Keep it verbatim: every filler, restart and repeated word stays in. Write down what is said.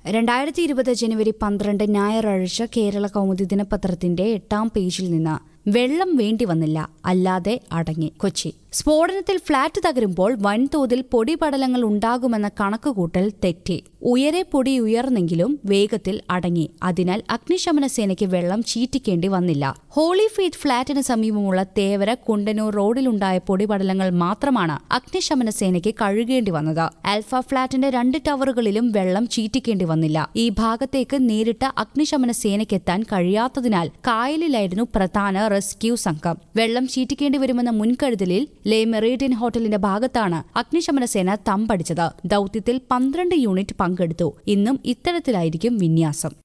രണ്ടായിരത്തി ഇരുപത് ജനുവരി പന്ത്രണ്ട് ഞായറാഴ്ച കേരള കൗമുദി ദിനപത്രത്തിന്റെ എട്ടാം പേജിൽ നിന്ന് വെള്ളം വേണ്ടി വന്നില്ല, അല്ലാതെ അടങ്ങി. കൊച്ചി. സ്ഫോടനത്തിൽ ഫ്ളാറ്റ് തകരുമ്പോൾ വൻതോതിൽ പൊടിപടലങ്ങൾ ഉണ്ടാകുമെന്ന കണക്കുകൂട്ടൽ തെറ്റി. ഉയരെ പൊടി ഉയർന്നെങ്കിലും വേഗത്തിൽ അടങ്ങി. അതിനാൽ അഗ്നിശമന സേനയ്ക്ക് വെള്ളം ചീറ്റിക്കേണ്ടി വന്നില്ല. ഹോളി ഫെയ്ത്ത് ഫ്ളാറ്റിന് സമീപമുള്ള തേവര കുണ്ടന്നൂർ റോഡിലുണ്ടായ പൊടിപടലങ്ങൾ മാത്രമാണ് അഗ്നിശമന സേനയ്ക്ക് കഴുകേണ്ടി വന്നത്. ആൽഫ ഫ്ളാറ്റിന്റെ രണ്ട് ടവറുകളിലും വെള്ളം ചീറ്റിക്കേണ്ടി വന്നില്ല. ഈ ഭാഗത്തേക്ക് നേരിട്ട് അഗ്നിശമന സേനയ്ക്കെത്താൻ കഴിയാത്തതിനാൽ കായലിലായിരുന്നു പ്രധാന റെസ്ക്യൂ സംഘം. വെള്ളം ചീറ്റിക്കേണ്ടി വരുമെന്ന മുൻകരുതലിൽ ലേ മെറിഡിയൻ ഹോട്ടലിന്റെ ഭാഗത്താണ് അഗ്നിശമന സേന തമ്പടിച്ചത്. ദൌത്യത്തിൽ പന്ത്രണ്ട് യൂണിറ്റ് പങ്കെടുത്തു. ഇന്നും ഇത്തരത്തിലായിരിക്കും വിന്യാസം.